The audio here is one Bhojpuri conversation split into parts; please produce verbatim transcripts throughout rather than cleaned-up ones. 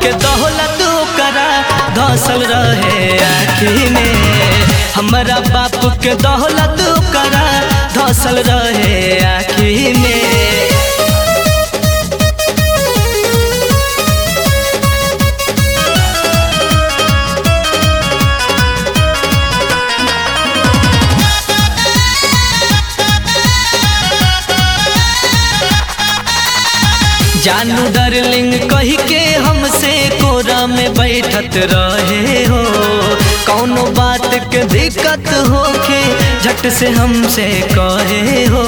के दौलत करा धसल रहे आँखी में। हमारा बाप के दौलत करा धसल रहे आँखी में। जानू डार्लिंग कही के हमसे कोरा में बैठत रहे हो। कौनो बात के दिक्कत होके झट से हमसे कहे हो।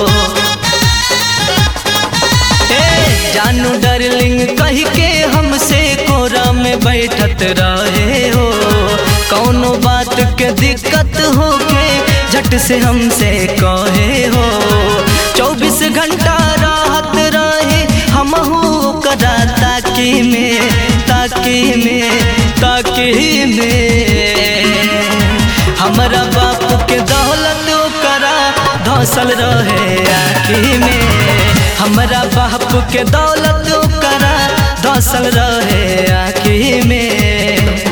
ए जानू डार्लिंग कही के हमसे कोरा में बैठत रहे हो। कौनो बात के दिक्कत होके झट से हमसे कहे हो। चौबीस घंटा राहत रहे हमहू करा ताकी में ताकी में ताकी में। हमारा बाप के दौलत करा धसल रहे आँखी में। हमारा बाप के दौलत करा धसल रहे आँखी में।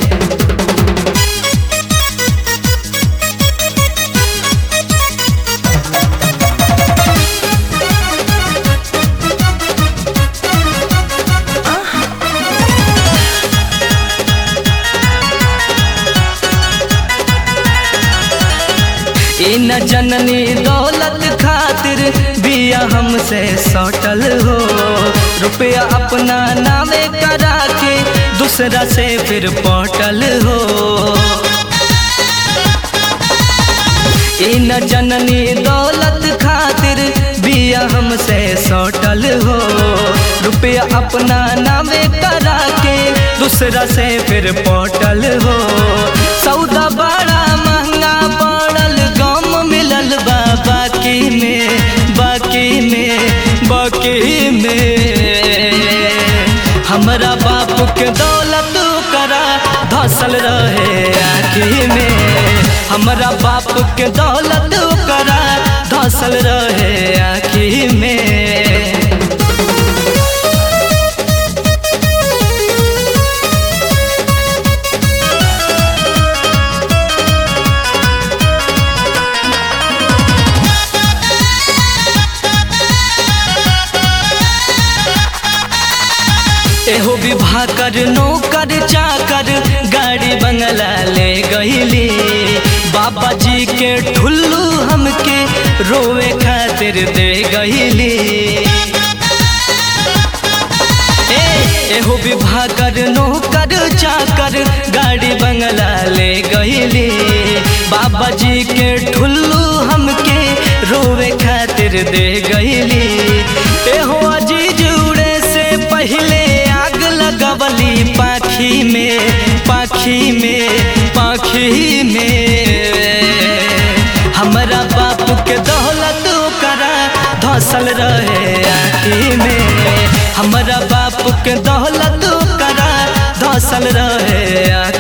ई न जननी दौलत खातिर बिया हमसे सटल हो। रुपया अपना नामे करा के दूसरा से फिर पटल हो। ई न जननी दौलत खातिर बिया हमसे सटल हो। रुपया अपना नामे करा के दूसरा से फिर पटल हो। सौदा बड़ा महंगा पड़ल गम मिलल बा बाकी में बाकी में बाकी में। हमारा बाप के दौलत करा धसल रहे आँखी में। हमारा बाप के दौलत करा धसल रहे आँखी में। एहो विवाह कर नौकर चाकर गाड़ी बंगला ले गईली। बाबा जी के ठुल्लू हमके रोवे खातिर दे गईली। ए एहो विवाह कर नौकर चाकर गाड़ी बंगला ले गईली। बाबा जी के ठुल्लू हमके रोवे खातिर दे गईली। एहो अजीज उड़े से पहले लगवली पाखी में पाखी में पाखी में। हमारा बाप के दौलत करा धसल रहे आँखी में। हमारा बाप के दौलत करा धसल रहे आँखी